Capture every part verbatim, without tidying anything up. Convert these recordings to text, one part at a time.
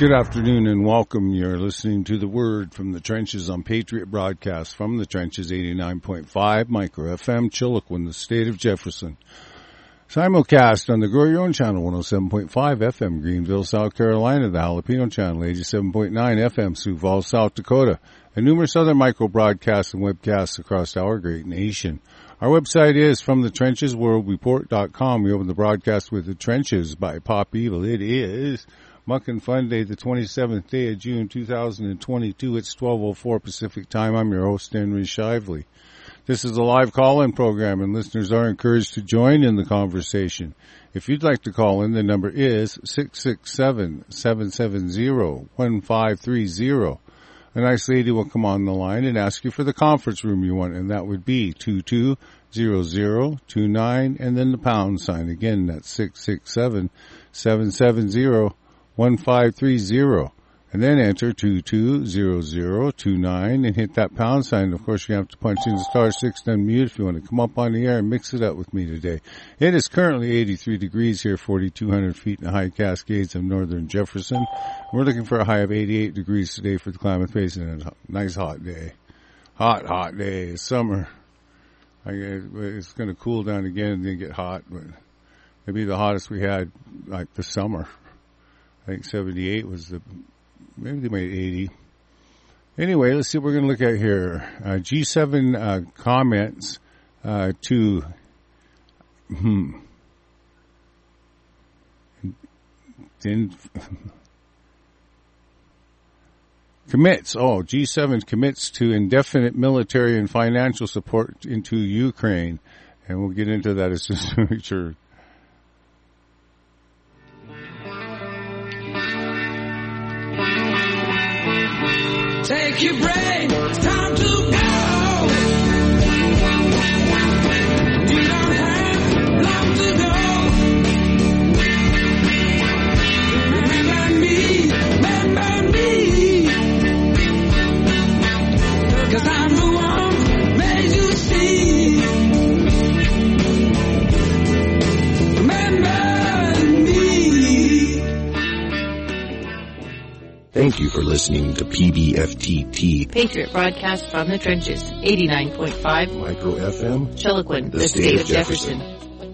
Good afternoon and welcome. You're listening to The Word from the Trenches on Patriot Broadcast from the Trenches eighty-nine point five Micro F M, Chiloquin, the state of Jefferson. Simulcast on the Grow Your Own Channel, one oh seven point five F M, Greenville, South Carolina, the Jalapeno Channel, eighty-seven point nine F M, Sioux Falls, South Dakota, and numerous other micro broadcasts and webcasts across our great nation. Our website is from the trenches world report dot com. We open the broadcast with The Trenches by Pop Evil. It is Muck and Fun Day, the twenty-seventh day of June, two thousand twenty-two. It's twelve oh four Pacific Time. I'm your host, Henry Shively. This is a live call-in program, and listeners are encouraged to join in the conversation. If you'd like to call in, the number is six six seven, seven seven zero, one five three zero. A nice lady will come on the line and ask you for the conference room you want, and that would be two two zero zero two nine, and then the pound sign. Again, that's six six seven, seven seven zero, one five three zero, and then enter two two zero zero two nine and hit that pound sign. Of course, you have to punch in star six to unmute if you want to come up on the air and mix it up with me today. It is currently eighty-three degrees here, forty-two hundred feet in the high Cascades of northern Jefferson. We're looking for a high of eighty-eight degrees today for the Klamath Basin, and a nice hot day. Hot, hot day. It's summer. I guess it's going to cool down again and then get hot, but maybe the hottest we had like the summer. I think seventy-eight was the, maybe they made eighty. Anyway, let's see what we're going to look at here. Uh, G seven uh, comments uh, to, hmm, then, commits, oh, G seven commits to indefinite military and financial support into Ukraine. And we'll get into that as soon as we make sure. Take your break, it's time to go. We don't have long to go. Remember me, remember me. Cause I'm the one made you see. Remember me. Thank you for listening to P B F T T, Patriot Broadcast from the Trenches, eighty-nine point five Micro F M, Chiloquin, the, the state, state of Jefferson. Jefferson.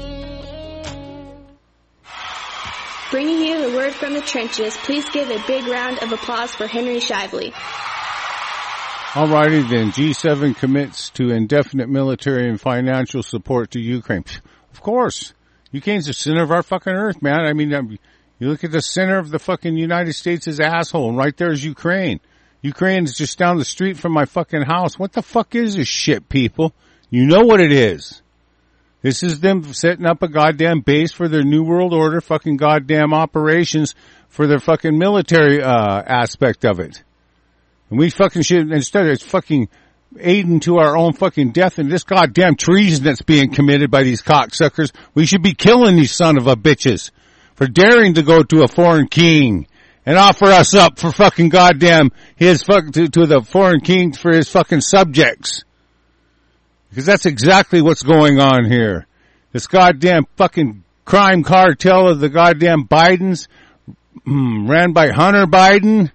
Bringing you the word from the trenches, please give a big round of applause for Henry Shively. Alrighty then, G seven commits to indefinite military and financial support to Ukraine. Of course. Ukraine's the center of our fucking earth, man. I mean, you look at the center of the fucking United States' asshole, and right there is Ukraine. Ukraine's just down the street from my fucking house. What the fuck is this shit, people? You know what it is. This is them setting up a goddamn base for their New World Order fucking goddamn operations for their fucking military, uh, aspect of it. And we fucking should, instead of fucking aiding to our own fucking death and this goddamn treason that's being committed by these cocksuckers, we should be killing these son of a bitches for daring to go to a foreign king and offer us up for fucking goddamn his fuck to, to the foreign king for his fucking subjects. Because that's exactly what's going on here. This goddamn fucking crime cartel of the goddamn Bidens, ran by Hunter Biden.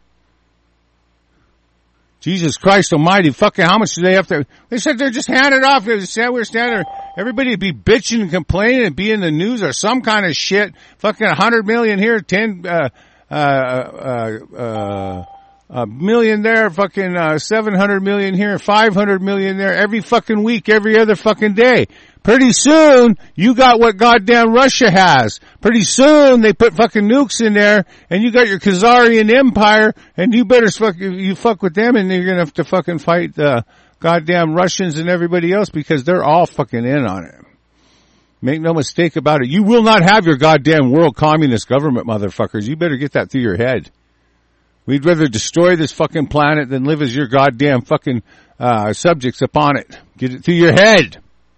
Jesus Christ almighty, fucking how much do they have to, they said they're just handed off, they said we're standing, everybody would be bitching and complaining and be in the news or some kind of shit, fucking a hundred million here, ten, uh, uh, uh, uh, a million there, fucking, uh, seven hundred million here, five hundred million there, every fucking week, every other fucking day. Pretty soon, you got what goddamn Russia has. Pretty soon, they put fucking nukes in there, and you got your Khazarian Empire, and you better fuck, you fuck with them, and you're gonna have to fucking fight the goddamn Russians and everybody else, because they're all fucking in on it. Make no mistake about it. You will not have your goddamn world communist government, motherfuckers. You better get that through your head. We'd rather destroy this fucking planet than live as your goddamn fucking, uh, subjects upon it. Get it through your head.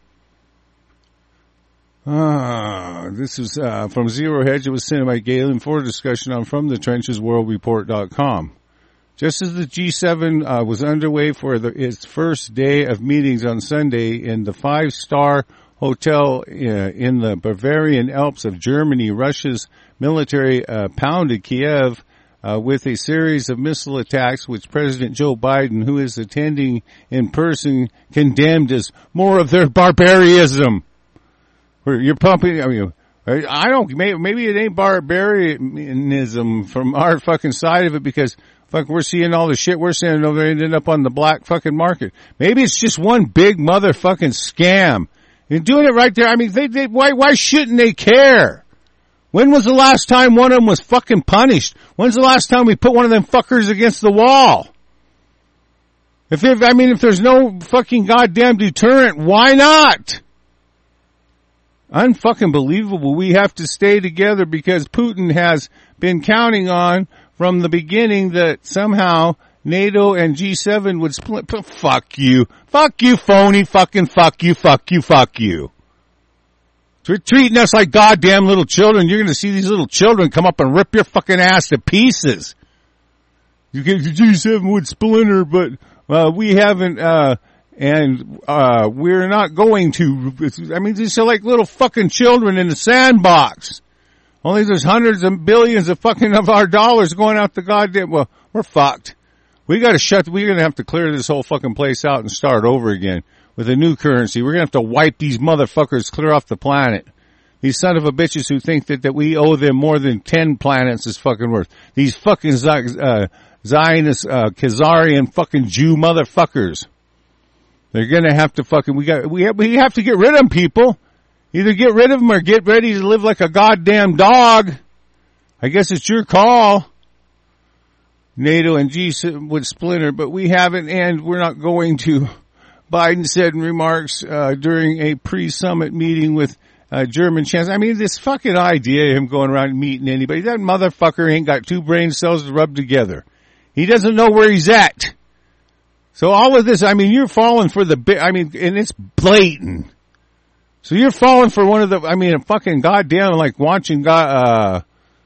Ah, this is uh, from Zero Hedge. It was sent by Galen for discussion on from the trenches world report dot com. Just as the G seven uh, was underway for the, its first day of meetings on Sunday in the five-star hotel uh, in the Bavarian Alps of Germany, Russia's military uh, pounded Kiev uh, with a series of missile attacks, which President Joe Biden, who is attending in person, condemned as more of their barbarism. Where you're pumping, I mean, I don't, maybe, maybe it ain't barbarianism from our fucking side of it because fuck, we're seeing all the shit we're seeing over there ending up on the black fucking market. Maybe it's just one big motherfucking scam. You're doing it right there. I mean, they, they, why, why shouldn't they care? When was the last time one of them was fucking punished? When's the last time we put one of them fuckers against the wall? If, if I mean, if there's no fucking goddamn deterrent, why not? Unfucking believable. We have to stay together because Putin has been counting on from the beginning that somehow NATO and G seven would split. Fuck you. Fuck you, phony. Fucking fuck you. Fuck you. Fuck you. You're treating us like goddamn little children. You're going to see these little children come up and rip your fucking ass to pieces. You get the G seven would splinter, but uh, we haven't, uh, and uh we're not going to. I mean, these are like little fucking children in a sandbox. Only there's hundreds of billions of fucking of our dollars going out the goddamn. Well, we're fucked. We got to shut. We're going to have to clear this whole fucking place out and start over again with a new currency. We're going to have to wipe these motherfuckers clear off the planet. These son of a bitches who think that, that we owe them more than ten planets is fucking worth. These fucking uh, Zionist, uh, Khazarian fucking Jew motherfuckers. They're going to have to fucking, we got, we have, we have to get rid of them, people. Either get rid of them or get ready to live like a goddamn dog. I guess it's your call. NATO and G seven would splinter, but we haven't and we're not going to. Biden said in remarks uh, during a pre-summit meeting with uh, German chancellor. I mean, this fucking idea of him going around and meeting anybody, that motherfucker ain't got two brain cells to rub together. He doesn't know where he's at. So all of this, I mean, you're falling for the bit, I mean, and it's blatant. So you're falling for one of the, I mean, a fucking goddamn, like watching, uh,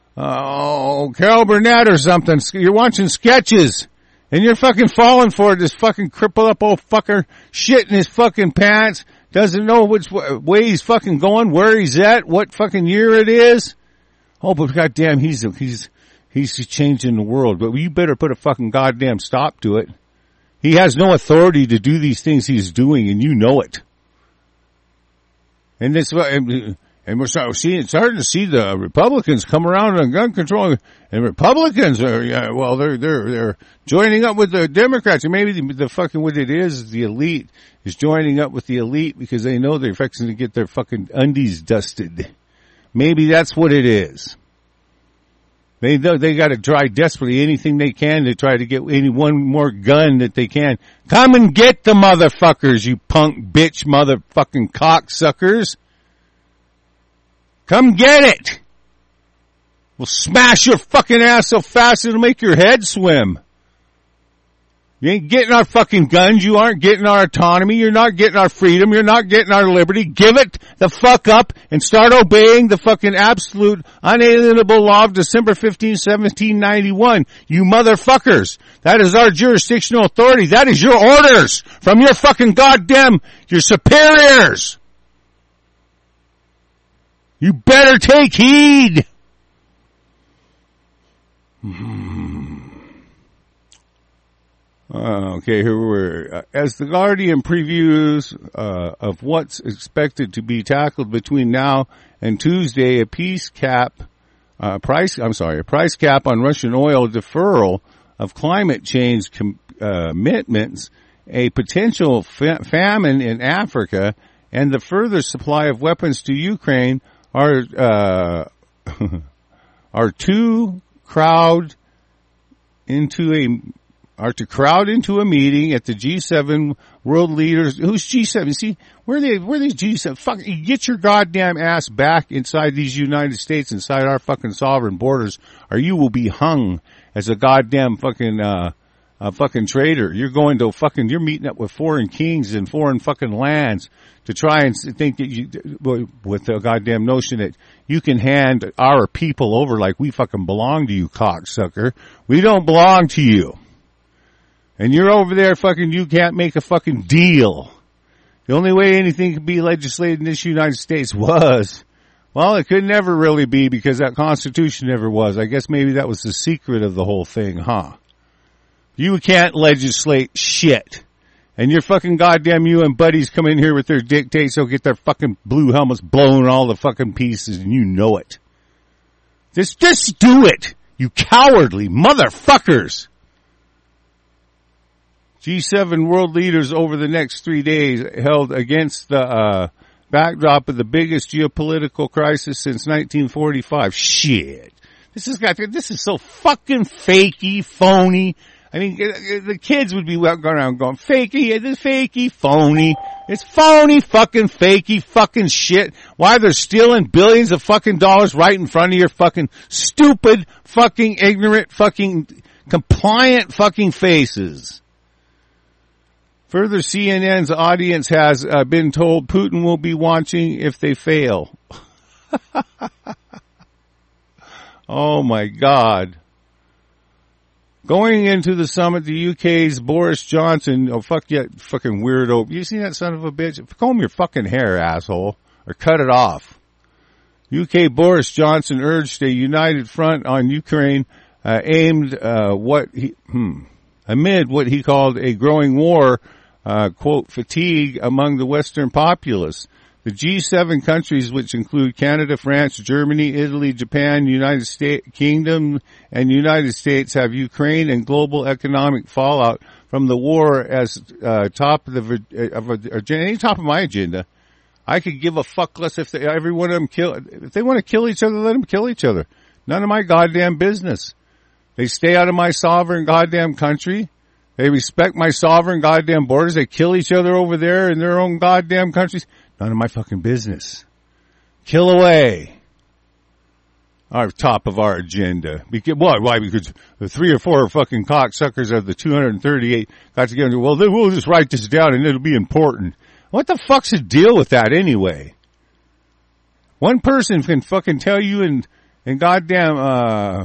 oh, Carol Burnett or something. You're watching sketches. And you're fucking falling for this fucking crippled up old fucker shit in his fucking pants. Doesn't know which way he's fucking going, where he's at, what fucking year it is. Oh, but goddamn, he's, he's, he's changing the world. But you better put a fucking goddamn stop to it. He has no authority to do these things he's doing, and you know it. And this, and we're starting, starting to see the Republicans come around on gun control. And Republicans are, yeah, well, they're they're they're joining up with the Democrats. And maybe the, the fucking what it is, the elite is joining up with the elite because they know they're fixing to get their fucking undies dusted. Maybe that's what it is. They they got to try desperately anything they can to try to get any one more gun that they can. Come and get the motherfuckers, you punk bitch motherfucking cocksuckers. Come get it. We'll smash your fucking ass so fast it'll make your head swim. You ain't getting our fucking guns. You aren't getting our autonomy. You're not getting our freedom. You're not getting our liberty. Give it the fuck up and start obeying the fucking absolute unalienable law of December fifteenth, seventeen ninety-one. You motherfuckers. That is our jurisdictional authority. That is your orders from your fucking goddamn, your superiors. You better take heed. Hmm. Uh, okay, here we're, uh, as the Guardian previews, uh, of what's expected to be tackled between now and Tuesday, a peace cap, uh, price, I'm sorry, a price cap on Russian oil, deferral of climate change com- uh, commitments, a potential fa- famine in Africa, and the further supply of weapons to Ukraine are, uh, are too crowd into a, are to crowd into a meeting at the G seven world leaders. Who's G seven? See, where are they, where are these G seven? Fuck, get your goddamn ass back inside these United States, inside our fucking sovereign borders, or you will be hung as a goddamn fucking, uh, a fucking traitor. You're going to fucking, you're meeting up with foreign kings in foreign fucking lands to try and think that you, with the goddamn notion that you can hand our people over like we fucking belong to you, cocksucker. We don't belong to you. And you're over there fucking, you can't make a fucking deal. The only way anything could be legislated in this United States was Well, it could never really be because that Constitution never was. I guess maybe that was the secret of the whole thing, huh? You can't legislate shit. And your fucking goddamn U N buddies come in here with their dictates, they'll get their fucking blue helmets blown all the fucking pieces, and you know it. Just, just do it, you cowardly motherfuckers. G seven world leaders over the next three days held against the, uh, backdrop of the biggest geopolitical crisis since nineteen forty-five. Shit. This has got, this is so fucking fakey, phony. I mean, the kids would be going around going, fakey, it is fakey, phony. It's phony, fucking fakey, fucking shit. Why they're stealing billions of fucking dollars right in front of your fucking stupid, fucking ignorant, fucking compliant fucking faces. Further, C N N's audience has uh, been told Putin will be watching if they fail. Oh my God. Going into the summit, the U K's Boris Johnson, oh fuck yeah, fucking weirdo. You seen that son of a bitch? Comb your fucking hair, asshole, or cut it off. U K Boris Johnson urged a united front on Ukraine, uh, aimed, uh, what he, hmm, amid what he called a growing war, uh, quote, fatigue among the Western populace. The G seven countries, which include Canada, France, Germany, Italy, Japan, United States Kingdom, and United States, have Ukraine and global economic fallout from the war as uh, top of the of a, any top of my agenda. I could give a fuck less if they, every one of them kill. If they want to kill each other, let them kill each other. None of my goddamn business. They stay out of my sovereign goddamn country. They respect my sovereign goddamn borders. They kill each other over there in their own goddamn countries. None of my fucking business. Kill away. Our top of our agenda. Because, why? Why? Because the three or four fucking cocksuckers of the two hundred thirty-eight got together and go, well, then we'll just write this down and it'll be important. What the fuck's the deal with that anyway? One person can fucking tell you in, in goddamn, uh,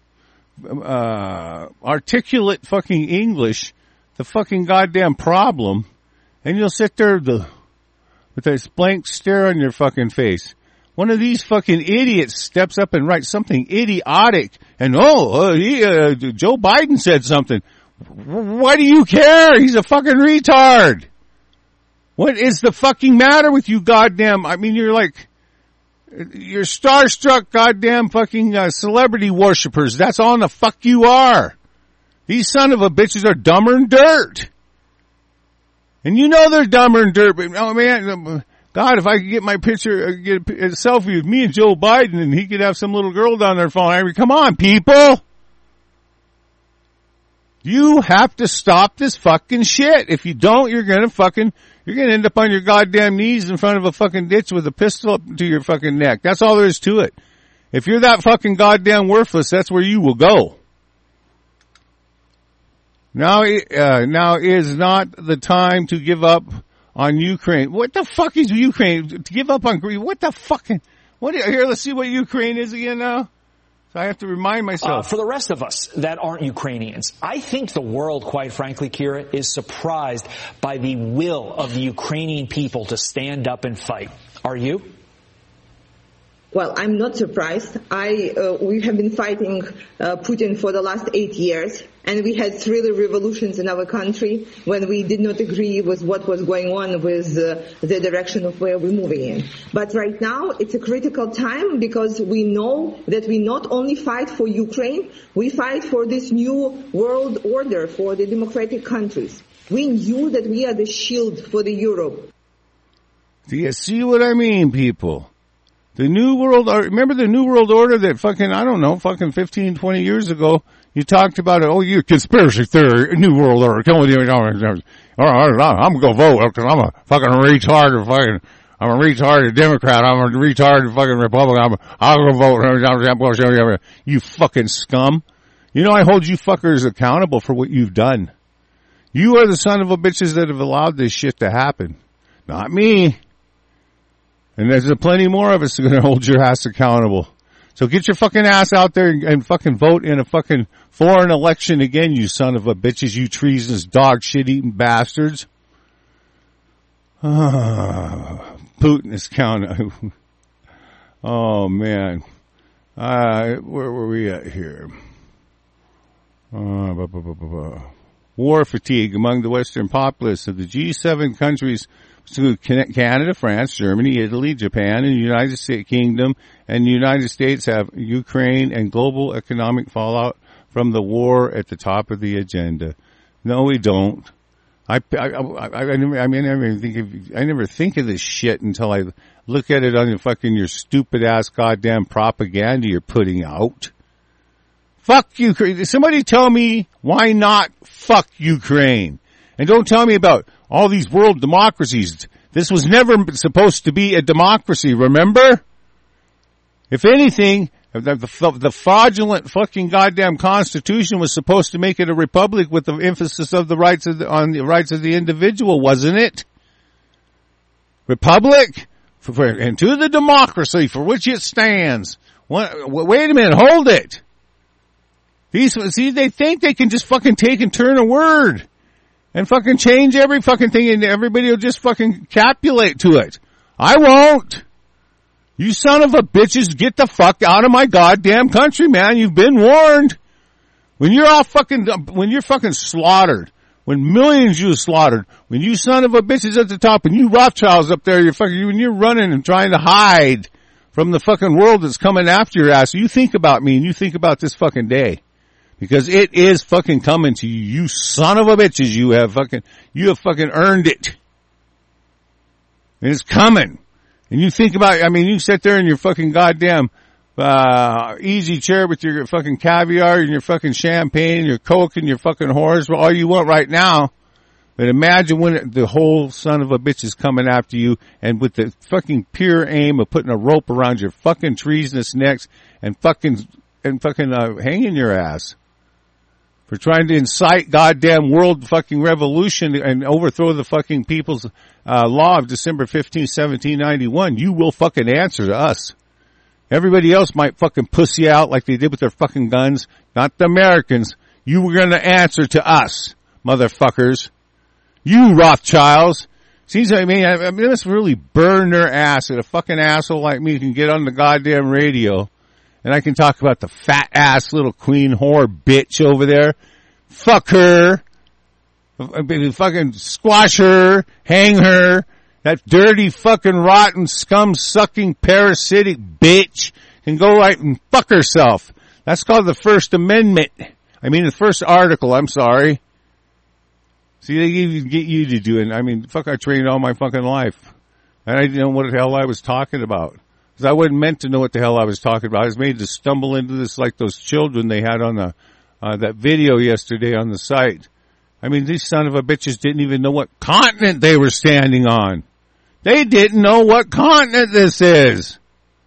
uh, articulate fucking English the fucking goddamn problem, and you'll sit there the, with a blank stare on your fucking face. One of these fucking idiots steps up and writes something idiotic, and oh, uh, he, uh, Joe Biden said something. Why do you care? He's a fucking retard. What is the fucking matter with you goddamn, I mean, you're like, you're starstruck goddamn fucking uh, celebrity worshippers. That's all the fuck you are. These son of a bitches are dumber than dirt. And you know they're dumber than dirt, but oh man, God, if I could get my picture, get a, a selfie with me and Joe Biden and he could have some little girl down there phone, I mean, come on people. You have to stop this fucking shit. If you don't, you're gonna fucking, you're gonna end up on your goddamn knees in front of a fucking ditch with a pistol up to your fucking neck. That's all there is to it. If you're that fucking goddamn worthless, that's where you will go. Now, uh, now is not the time to give up on Ukraine. What the fuck is Ukraine? To give up on Greece? What the fucking, what, here, let's see what Ukraine is again now. So I have to remind myself. Uh, for the rest of us that aren't Ukrainians, I think the world, quite frankly, Kira, is surprised by the will of the Ukrainian people to stand up and fight. Are you? Well, I'm not surprised. I uh, we have been fighting uh, Putin for the last eight years, and we had three revolutions in our country when we did not agree with what was going on with uh, the direction of where we're moving in. But right now, it's a critical time because we know that we not only fight for Ukraine, we fight for this new world order for the democratic countries. We knew that we are the shield for the Europe. Do you see what I mean, people? The New World Order, remember the New World Order that fucking, I don't know, fucking fifteen, twenty years ago, you talked about it, oh, you conspiracy theory, New World Order, come with you, I'm gonna go vote, because I'm a fucking retard, or fucking, I'm a retarded Democrat, I'm a retarded fucking Republican, I'm a, I'll go vote, you fucking scum. You know, I hold you fuckers accountable for what you've done. You are the son of a bitches that have allowed this shit to happen. Not me. And there's plenty more of us that are going to hold your ass accountable. So get your fucking ass out there and, and fucking vote in a fucking foreign election again, you son of a bitches, you treasonous dog shit eating bastards. Ah, Putin is counting. Oh, man. Uh, where were we at here? Uh, blah, blah, blah, blah, blah. War fatigue among the Western populace of the G seven countries, so Canada, France, Germany, Italy, Japan, and the United States Kingdom, and the United States have Ukraine and global economic fallout from the war at the top of the agenda. No, we don't. I, I, I, I, never, I mean, I never think of, I never think of this shit until I look at it on your fucking, your stupid ass goddamn propaganda you're putting out. Fuck Ukraine. Somebody tell me why not fuck Ukraine. And don't tell me about all these world democracies. This was never supposed to be a democracy, remember? If anything, the, the, the fraudulent fucking goddamn Constitution was supposed to make it a republic with the emphasis of the rights of the, on the rights of the individual, wasn't it? Republic, for, for, and to the democracy for which it stands. What, wait a minute, hold it. These, see, they think they can just fucking take and turn a word and fucking change every fucking thing and everybody will just fucking capitulate to it. I won't. You son of a bitches, get the fuck out of my goddamn country, man. You've been warned. When you're all fucking, when you're fucking slaughtered, when millions you slaughtered, when you son of a bitches at the top and you Rothschilds up there, you're fucking, when you're running and trying to hide from the fucking world that's coming after your ass, you think about me and you think about this fucking day. Because it is fucking coming to you, you son of a bitches. You have fucking, you have fucking earned it. And it's coming. And you think about, I mean, you sit there in your fucking goddamn, uh, easy chair with your fucking caviar and your fucking champagne and your Coke and your fucking whores, all you want right now. But imagine when the whole son of a bitch is coming after you and with the fucking pure aim of putting a rope around your fucking treasonous necks and fucking, and fucking, uh, hanging your ass. For trying to incite goddamn world fucking revolution and overthrow the fucking people's uh, law of December fifteenth, seventeen ninety-one. You will fucking answer to us. Everybody else might fucking pussy out like they did with their fucking guns. Not the Americans. You were going to answer to us, motherfuckers. You Rothschilds. Seems like, I mean, I mean, let's really burn their ass that a fucking asshole like me can get on the goddamn radio. And I can talk about the fat ass little queen whore bitch over there. Fuck her. Fucking squash her. Hang her. That dirty fucking rotten scum sucking parasitic bitch can go right and fuck herself. That's called the First Amendment. I mean the first article, I'm sorry. See, they even get you to do it. I mean, fuck, I trained all my fucking life. And I didn't know what the hell I was talking about. Because I wasn't meant to know what the hell I was talking about. I was made to stumble into this like those children they had on the, uh, that video yesterday on the site. I mean, these son of a bitches didn't even know what continent they were standing on. They didn't know what continent this is.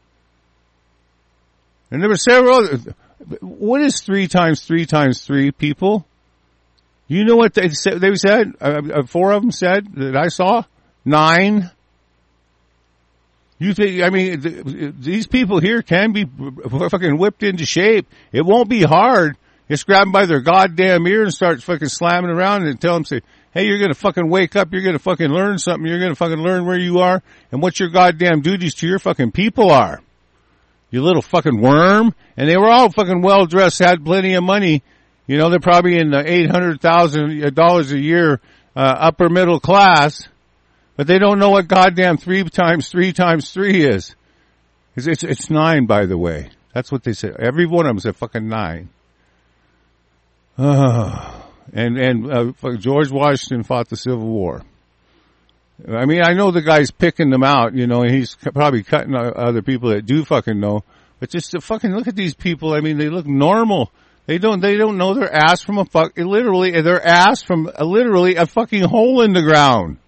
And there were several other, what is three times three times three, people? You know what they said? They said, uh, four of them said that I saw? Nine. You think, I mean, th- these people here can be fucking whipped into shape. It won't be hard. Just grab them by their goddamn ear and start fucking slamming around and tell them, say, hey, you're gonna fucking wake up, you're gonna fucking learn something, you're gonna fucking learn where you are and what your goddamn duties to your fucking people are. You little fucking worm. And they were all fucking well dressed, had plenty of money. You know, they're probably in the eight hundred thousand dollars a year, uh, upper middle class. But they don't know what goddamn three times three times three is. It's, it's, it's nine, by the way. That's what they said. Every one of them said fucking nine. Uh, and, and, uh, George Washington fought the Civil War. I mean, I know the guy's picking them out, you know, and he's probably cutting other people that do fucking know. But just to fucking look at these people, I mean, they look normal. They don't, they don't know their ass from a fuck, literally, their ass from a, literally a fucking hole in the ground.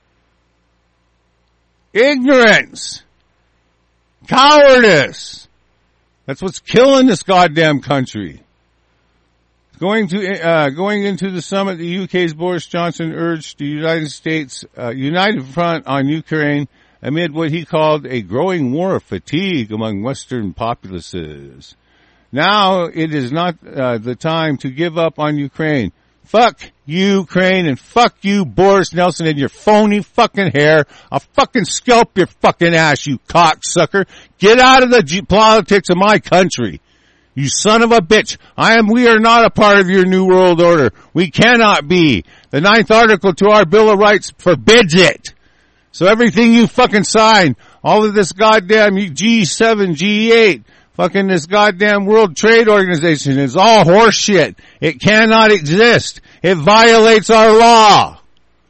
Ignorance. Cowardice. That's what's killing this goddamn country. Going to, uh, going into the summit, the U K's Boris Johnson urged the United States, uh, united front on Ukraine amid what he called a growing war of fatigue among Western populaces. Now it is not, uh, the time to give up on Ukraine. Fuck Ukraine and fuck you, Boris Nelson, and your phony fucking hair. I'll fucking scalp your fucking ass, you cocksucker. Get out of the g- politics of my country. You son of a bitch. I am, we are not a part of your New World Order. We cannot be. The ninth article to our Bill of Rights forbids it. So everything you fucking sign, all of this goddamn G seven, G eight, fucking this goddamn World Trade Organization is all horse shit. It cannot exist. It violates our law.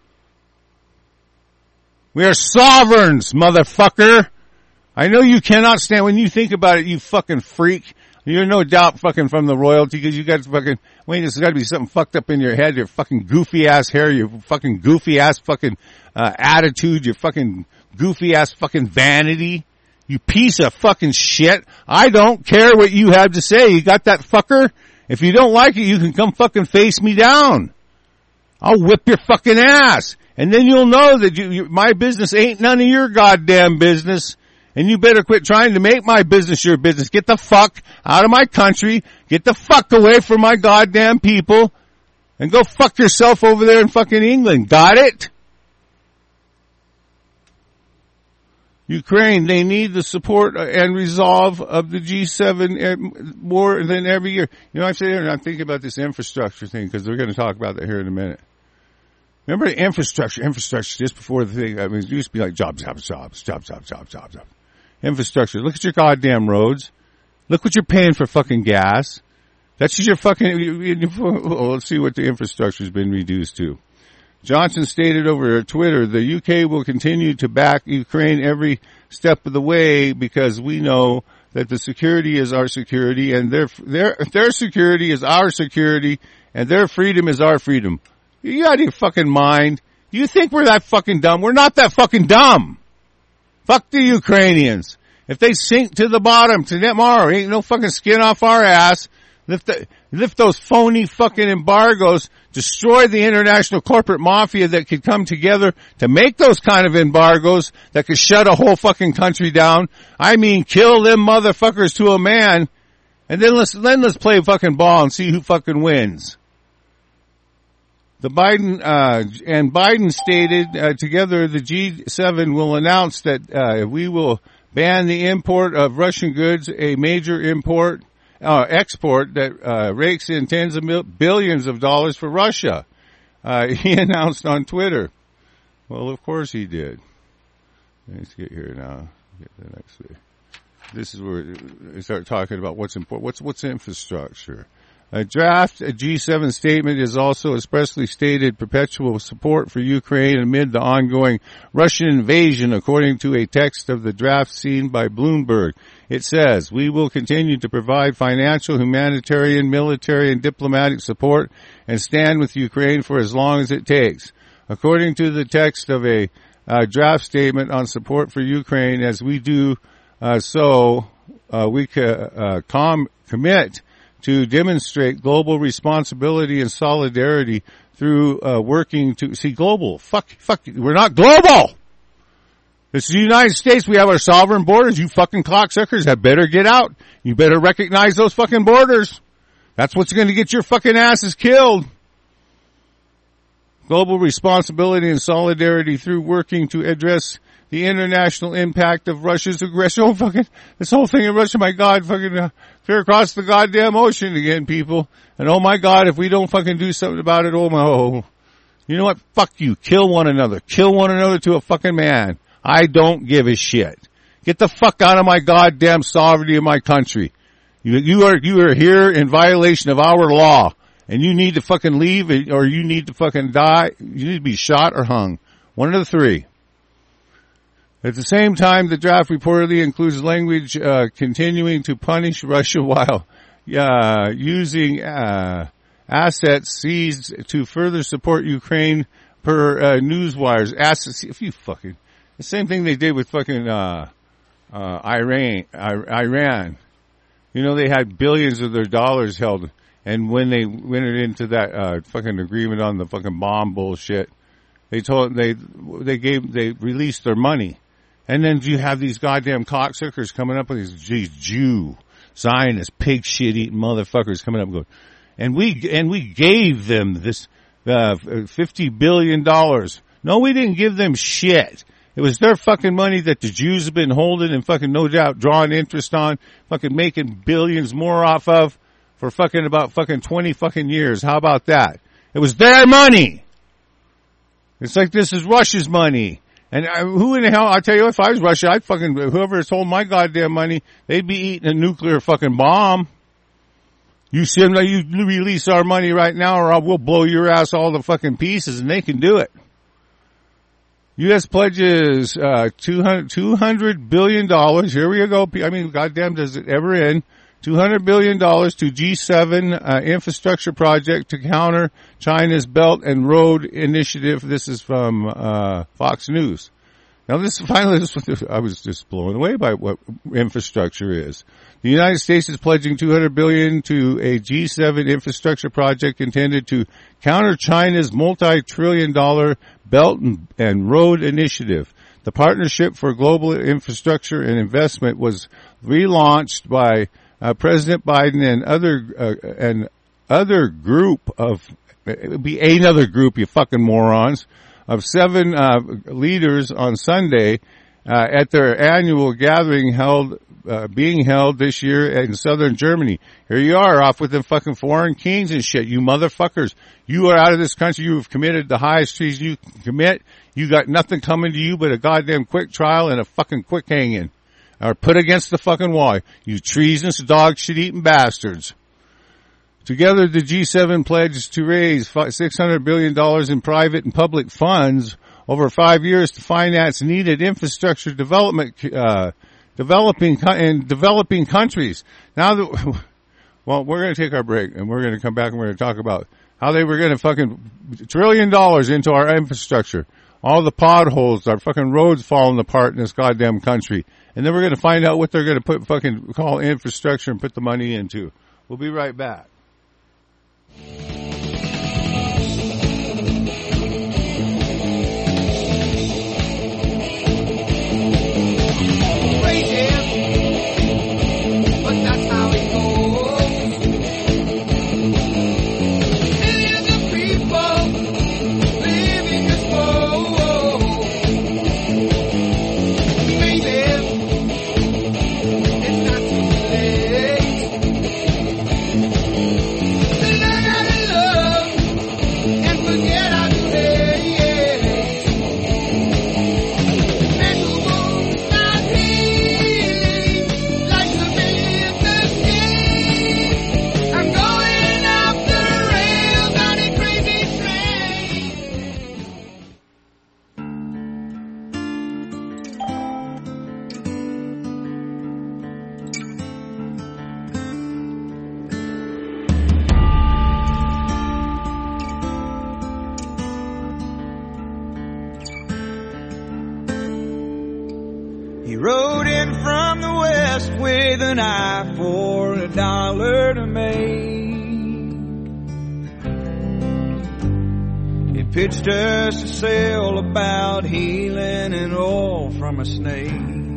We are sovereigns, motherfucker. I know you cannot stand, when you think about it, you fucking freak. You're no doubt fucking from the royalty because you got fucking, Wayne, there's got to be something fucked up in your head, your fucking goofy ass hair, your fucking goofy ass fucking uh, attitude, your fucking goofy ass fucking vanity. You piece of fucking shit. I don't care what you have to say. You got that fucker? If you don't like it, you can come fucking face me down. I'll whip your fucking ass. And then you'll know that you, you, my business ain't none of your goddamn business. And you better quit trying to make my business your business. Get the fuck out of my country. Get the fuck away from my goddamn people. And go fuck yourself over there in fucking England. Got it? Ukraine, they need the support and resolve of the G seven more than every year. You know, I'm sitting here and I'm thinking about this infrastructure thing because we're going to talk about that here in a minute. Remember the infrastructure, infrastructure just before the thing, I mean, it used to be like jobs, jobs, jobs, jobs, jobs, jobs, jobs, jobs. Infrastructure. Look at your goddamn roads. Look what you're paying for fucking gas. That's your fucking, well, let's see what the infrastructure's been reduced to. Johnson stated over Twitter, the U K will continue to back Ukraine every step of the way because we know that the security is our security and their, their, their security is our security and their freedom is our freedom. You out of your fucking mind? You think we're that fucking dumb? We're not that fucking dumb. Fuck the Ukrainians. If they sink to the bottom tomorrow, ain't no fucking skin off our ass. Lift the, lift those phony fucking embargoes, destroy the international corporate mafia that could come together to make those kind of embargoes that could shut a whole fucking country down. I mean, kill them motherfuckers to a man, and then let's, then let's play fucking ball and see who fucking wins. The Biden, uh, and Biden stated, uh, together the G seven will announce that, uh, we will ban the import of Russian goods, a major import, uh, export that, uh, rakes in tens of mil- billions of dollars for Russia. Uh, he announced on Twitter. Well, of course he did. Let's get here now. Get the next thing. This is where we start talking about what's important. What's, what's infrastructure? A draft a G seven statement is also expressly stated perpetual support for Ukraine amid the ongoing Russian invasion, according to a text of the draft seen by Bloomberg. It says, we will continue to provide financial, humanitarian, military, and diplomatic support and stand with Ukraine for as long as it takes. According to the text of a uh, draft statement on support for Ukraine, as we do uh, so, uh, we ca- uh, com- commit to demonstrate global responsibility and solidarity through uh, working to see global. Fuck, fuck, we're not global. This is the United States. We have our sovereign borders. You fucking cocksuckers had better get out. You better recognize those fucking borders. That's what's going to get your fucking asses killed. Global responsibility and solidarity through working to address the international impact of Russia's aggression. Oh, fucking, this whole thing in Russia, my God, fucking, uh, fear across the goddamn ocean again, people. And oh my God, if we don't fucking do something about it, oh my, oh. You know what? Fuck you. Kill one another. Kill one another to a fucking man. I don't give a shit. Get the fuck out of my goddamn sovereignty of my country. You, you are, you are here in violation of our law. And you need to fucking leave or you need to fucking die. You need to be shot or hung. One of the three. At the same time, the draft reportedly includes language uh, continuing to punish Russia while uh, using uh, assets seized to further support Ukraine per uh, newswires. Assets, if you fucking, the same thing they did with fucking uh, uh, Iran. Iran, you know, they had billions of their dollars held, and when they went into that uh, fucking agreement on the fucking bomb bullshit, they told they they gave they released their money. And then you have these goddamn cocksuckers coming up with these, these Jew, Zionist, pig shit eating motherfuckers coming up and going, And we, and we gave them this, uh, fifty billion dollars. No, we didn't give them shit. It was their fucking money that the Jews have been holding and fucking no doubt drawing interest on, fucking making billions more off of for fucking about fucking twenty fucking years. How about that? It was their money. It's like this is Russia's money. And I, who in the hell, I tell you, if I was Russia, I'd fucking, whoever has holding my goddamn money, they'd be eating a nuclear fucking bomb. You send, you release our money right now or we'll blow your ass all to fucking pieces, and they can do it. U S pledges, uh, two hundred billion dollars. Here we go. I mean, goddamn, does it ever end? two hundred billion dollars to G seven, uh, infrastructure project to counter China's Belt and Road Initiative. This is from, uh, Fox News. Now this finally, this, I was just blown away by what infrastructure is. The United States is pledging two hundred billion dollars to a G seven infrastructure project intended to counter China's multi-trillion dollar Belt and Road Initiative. The Partnership for Global Infrastructure and Investment was relaunched by uh, President Biden and other uh, and other group of it would be another group, you fucking morons, of seven uh, leaders on Sunday uh, at their annual gathering held. Uh, being held this year in southern Germany. Here you are off with the fucking foreign kings and shit. You motherfuckers. You are out of this country. You have committed the highest treason you can commit. You got nothing coming to you but a goddamn quick trial and a fucking quick hanging. Or put against the fucking wall. You treasonous dog shit eating bastards. Together the G seven pledged to raise six hundred billion dollars in private and public funds over five years to finance needed infrastructure development, uh, developing in developing countries. Now that, well, we're going to take our break and we're going to come back and we're going to talk about how they were going to fucking trillion dollars into our infrastructure. All the potholes, our fucking roads falling apart in this goddamn country. And then we're going to find out what they're going to put fucking call infrastructure and put the money into. We'll be right back. He rode in from the west with an eye for a dollar to make. He pitched us a sail about healing and oil from a snake.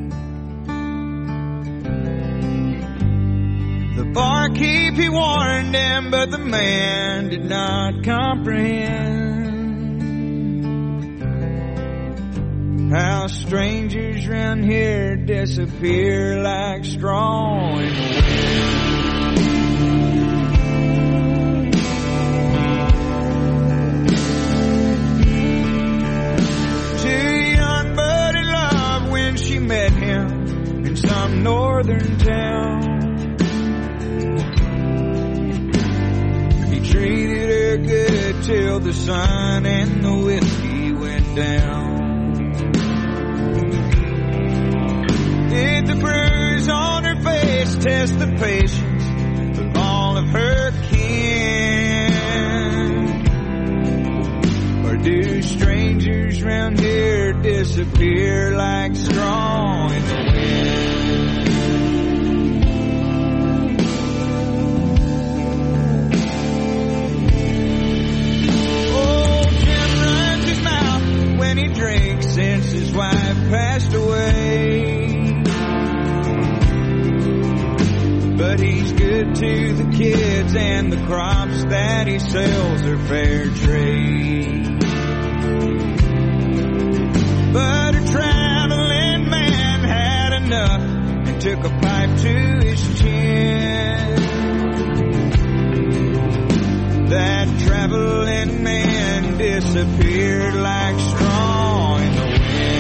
The barkeep, he warned him, but the man did not comprehend how strangers round here disappear like straw in the wind. Too young but in love when she met him in some northern town. He treated her good till the sun and the whiskey went down. Did the bruise on her face test the patience of all of her kin? Or do strangers round here disappear like straw in the wind? Oh, Jim runs his mouth when he drinks since his wife passed away. But he's good to the kids and the crops that he sells are fair trade. But a traveling man had enough and took a pipe to his chin. That traveling man disappeared like straw in the wind.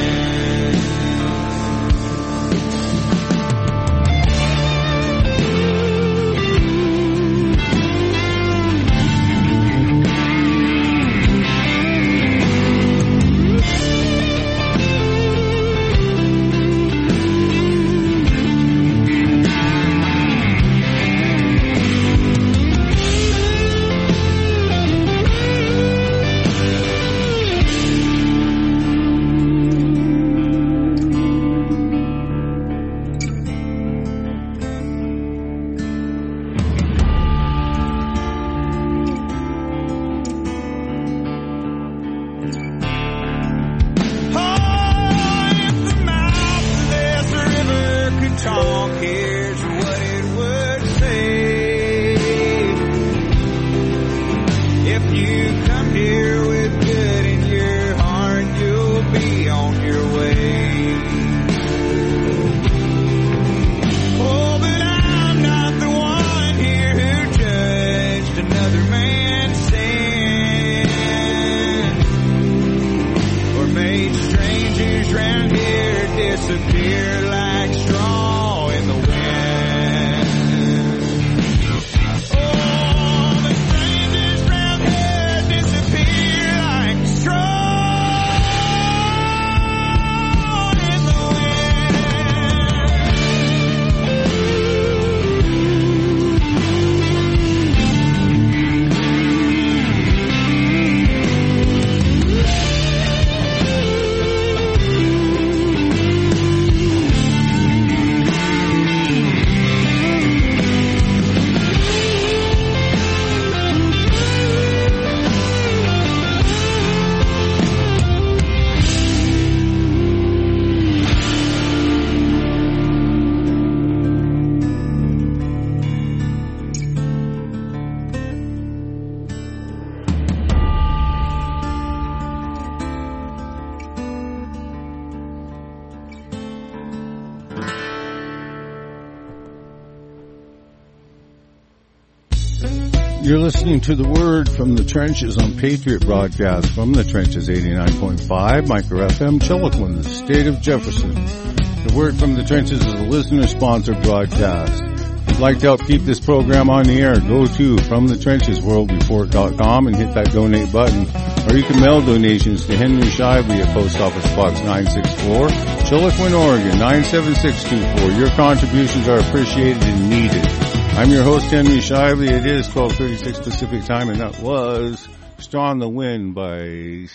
You're listening to The Word from the Trenches on Patriot Broadcast from the Trenches eighty-nine point five, Micro F M, Chiloquin, the state of Jefferson. The Word from the Trenches is a listener-sponsored broadcast. If you'd like to help keep this program on the air, go to from the trenches world report dot com and hit that donate button. Or you can mail donations to Henry Shively at Post Office Box nine sixty-four, Chiloquin, Oregon nine seven six two four. Your contributions are appreciated and needed. I'm your host, Henry Shively. It is twelve thirty-six Pacific Time, and that was Straw in the Wind by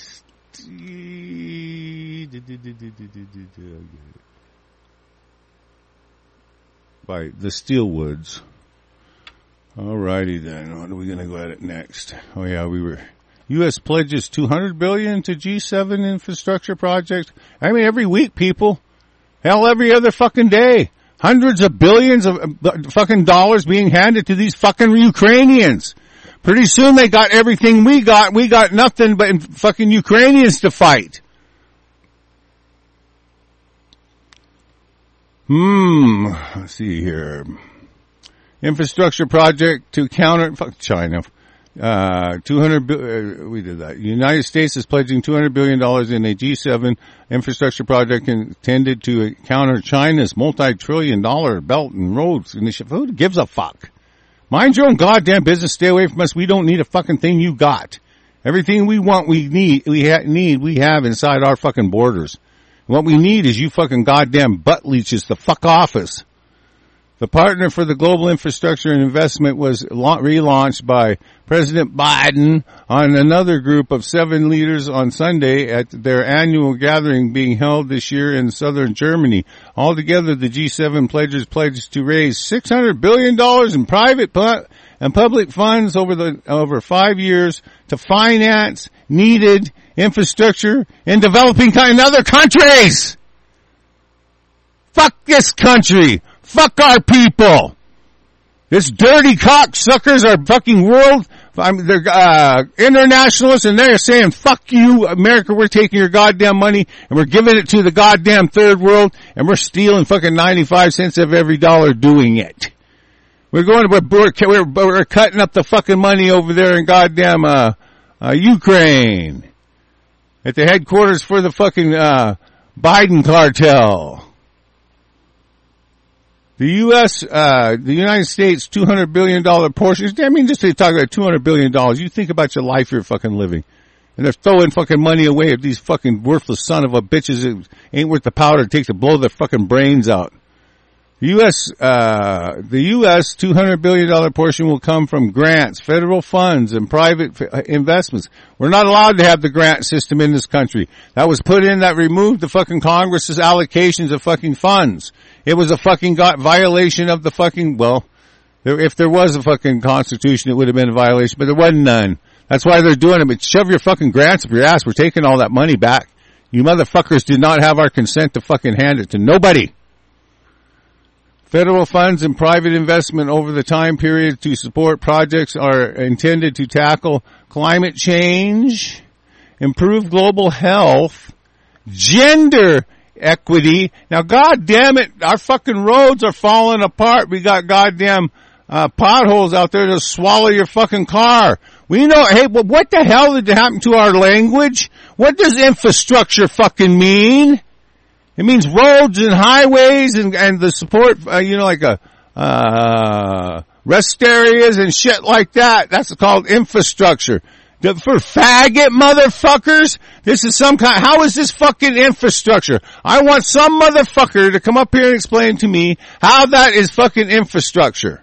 by the Steelwoods. Alrighty then, what are we going to go at it next? Oh yeah, we were... U S pledges two hundred billion dollars to G seven infrastructure project. I mean, every week, people. Hell, every other fucking day. Hundreds of billions of fucking dollars being handed to these fucking Ukrainians. Pretty soon they got everything we got. We got nothing but fucking Ukrainians to fight. Hmm. Let's see here. Infrastructure project to counter, fuck China. Uh, two hundred, uh, we did that. The United States is pledging two hundred billion dollars in a G seven infrastructure project intended to counter China's multi-trillion dollar Belt and Roads initiative. Who gives a fuck? Mind your own goddamn business. Stay away from us. We don't need a fucking thing you got. Everything we want, we need, we ha- need, we have inside our fucking borders. What we need is you fucking goddamn butt leeches to fuck off us. The partner for the global infrastructure and investment was la- relaunched by President Biden on another group of seven leaders on Sunday at their annual gathering being held this year in southern Germany. Altogether, the G seven pledges pledged to raise six hundred billion dollars in private pu- and public funds over the over five years to finance needed infrastructure in developing in other countries. Fuck this country. Fuck our people. This dirty cocksuckers are fucking world, I mean, they're, uh, internationalists, and they're saying, fuck you, America, we're taking your goddamn money, and we're giving it to the goddamn third world, and we're stealing fucking ninety-five cents of every dollar doing it. We're going to, we're, we're, we're cutting up the fucking money over there in goddamn, uh, uh, Ukraine. At the headquarters for the fucking, uh, Biden cartel. The U S, uh, the United States two hundred billion dollars portion, I mean, just to talk about two hundred billion dollars, you think about your life you're fucking living. And they're throwing fucking money away at these fucking worthless son of a bitches that ain't worth the powder it takes to blow their fucking brains out. The U S, uh, the U S two hundred billion dollars portion will come from grants, federal funds, and private investments. We're not allowed to have the grant system in this country. That was put in that removed the fucking Congress's allocations of fucking funds. It was a fucking got violation of the fucking, well, there, if there was a fucking constitution, it would have been a violation, but there wasn't none. That's why they're doing it. But shove your fucking grants up your ass. We're taking all that money back. You motherfuckers did not have our consent to fucking hand it to nobody. Federal funds and private investment over the time period to support projects are intended to tackle climate change, improve global health, gender equity. Now, God damn it, our fucking roads are falling apart. We got goddamn uh, potholes out there to swallow your fucking car. We know, hey, well, what the hell did happen to our language? What does infrastructure fucking mean? It means roads and highways and, and the support, uh, you know, like a, uh, rest areas and shit like that. That's called infrastructure. The, for faggot motherfuckers, this is some kind, how is this fucking infrastructure? I want some motherfucker to come up here and explain to me how that is fucking infrastructure.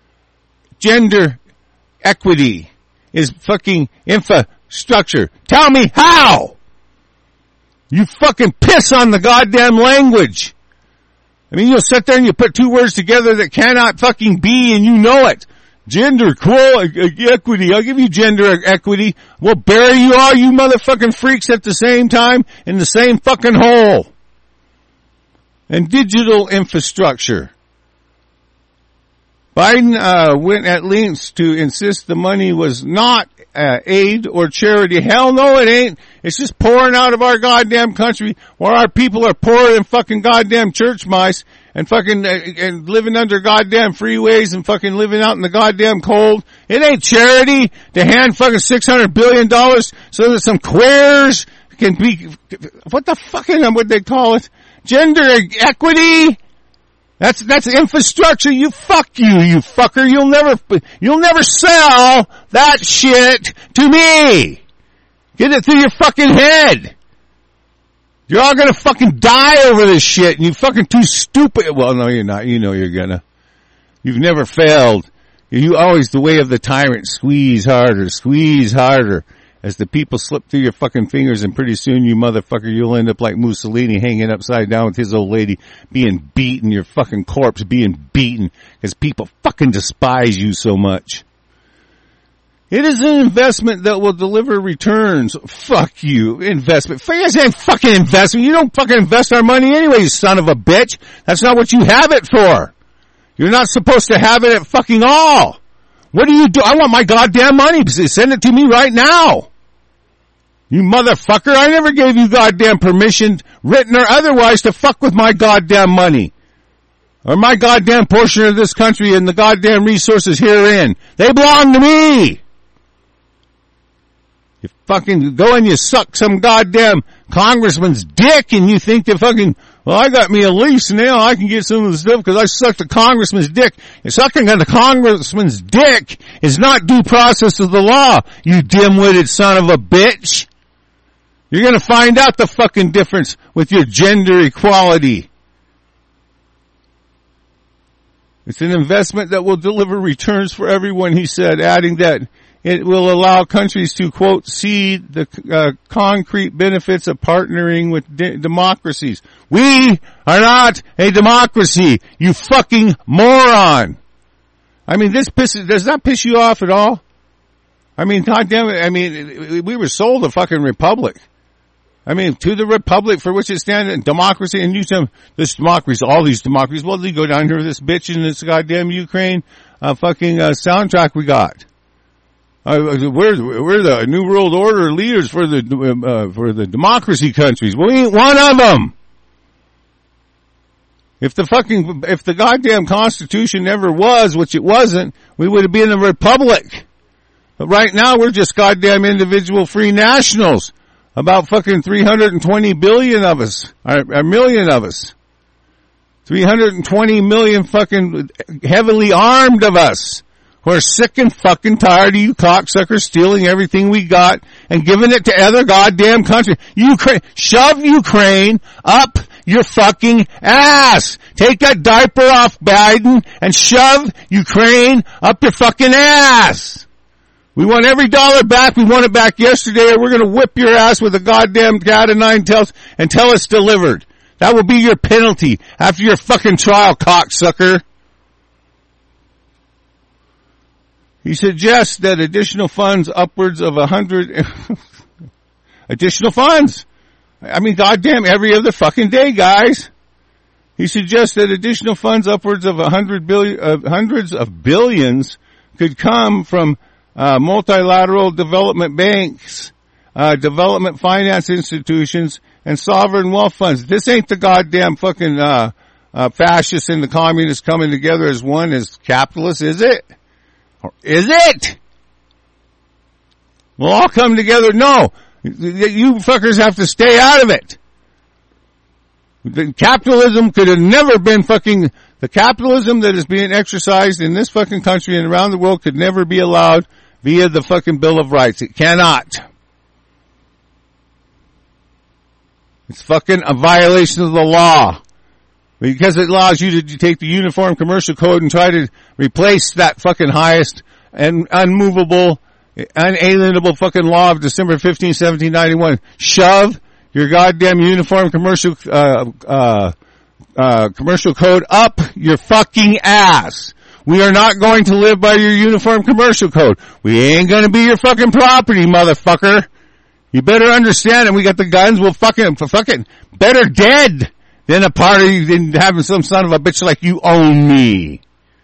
Gender equity is fucking infrastructure. Tell me how! You fucking piss on the goddamn language. I mean, you'll sit there and you put two words together that cannot fucking be and you know it. Gender equity. I'll give you gender equity. We'll bury you all you motherfucking freaks at the same time in the same fucking hole. And digital infrastructure. Biden uh went at lengths to insist the money was not uh, aid or charity. Hell no, it ain't. It's just pouring out of our goddamn country where our people are poorer than fucking goddamn church mice and fucking uh, and living under goddamn freeways and fucking living out in the goddamn cold. It ain't charity to hand fucking six hundred billion dollars so that some queers can be, what the fucking, what they call it? Gender equity? That's, that's infrastructure. You fuck you, you fucker. You'll never, you'll never sell that shit to me. Get it through your fucking head. You're all gonna fucking die over this shit and you fucking too stupid. Well, no, you're not. You know you're gonna. You've never failed. You always the way of the tyrant. Squeeze harder, squeeze harder. As the people slip through your fucking fingers and pretty soon you motherfucker, you'll end up like Mussolini hanging upside down with his old lady being beaten, your fucking corpse being beaten because people fucking despise you so much. It is an investment that will deliver returns. Fuck you. Investment. It's ain't fucking investment. You don't fucking invest our money anyway, you son of a bitch. That's not what you have it for. You're not supposed to have it at fucking all. What do you do? I want my goddamn money. Send it to me right now. You motherfucker, I never gave you goddamn permission, written or otherwise, to fuck with my goddamn money. Or my goddamn portion of this country and the goddamn resources herein. They belong to me. You fucking go and you suck some goddamn congressman's dick and you think that fucking, well, I got me a lease now, I can get some of the stuff because I sucked the congressman's dick. You're sucking on the congressman's dick is not due process of the law, you dim-witted son of a bitch. You're gonna find out the fucking difference with your gender equality. It's an investment that will deliver returns for everyone, he said, adding that it will allow countries to, quote, see the uh, concrete benefits of partnering with de- democracies. We are not a democracy, you fucking moron. I mean, this pisses, does that piss you off at all? I mean, goddamn it, I mean, we were sold a fucking republic. I mean, to the republic for which it stands, in democracy, and you tell this democracy, all these democracies, well, they go down here with this bitch in this goddamn Ukraine, uh, fucking uh, soundtrack we got. Uh, we're we're the New World Order leaders for the uh, for the democracy countries. Well, we ain't one of them. If the fucking if the goddamn Constitution never was, which it wasn't, we would have been a republic. But right now, we're just goddamn individual free nationals. About fucking three hundred twenty billion of us, or a million of us. three hundred twenty million fucking heavily armed of us. Who are sick and fucking tired of you cocksuckers stealing everything we got and giving it to other goddamn countries. Ukraine, shove Ukraine up your fucking ass. Take that diaper off Biden and shove Ukraine up your fucking ass. We want every dollar back. We want it back yesterday, or we're going to whip your ass with a goddamn cat of nine tails until it's delivered. That will be your penalty after your fucking trial, cocksucker. He suggests that additional funds upwards of a hundred additional funds. I mean, goddamn, every other fucking day, guys. He suggests that additional funds upwards of a hundred billion, uh, hundreds of billions could come from uh, multilateral development banks, uh, development finance institutions, and sovereign wealth funds. This ain't the goddamn fucking uh, uh, fascists and the communists coming together as one as capitalists, is it? Is it? We'll all come together. No. You fuckers have to stay out of it. The capitalism could have never been fucking, the capitalism that is being exercised in this fucking country and around the world could never be allowed via the fucking Bill of Rights. It cannot. It's fucking a violation of the law. Because it allows you to take the Uniform Commercial Code and try to replace that fucking highest and unmovable, unalienable fucking law of December fifteenth, seventeen ninety-one. Shove your goddamn Uniform Commercial, uh, uh, uh, Commercial Code up your fucking ass. We are not going to live by your Uniform Commercial Code. We ain't gonna be your fucking property, motherfucker. You better understand it. We got the guns. We'll fucking, fucking, better dead than a party than having some son of a bitch like you own me.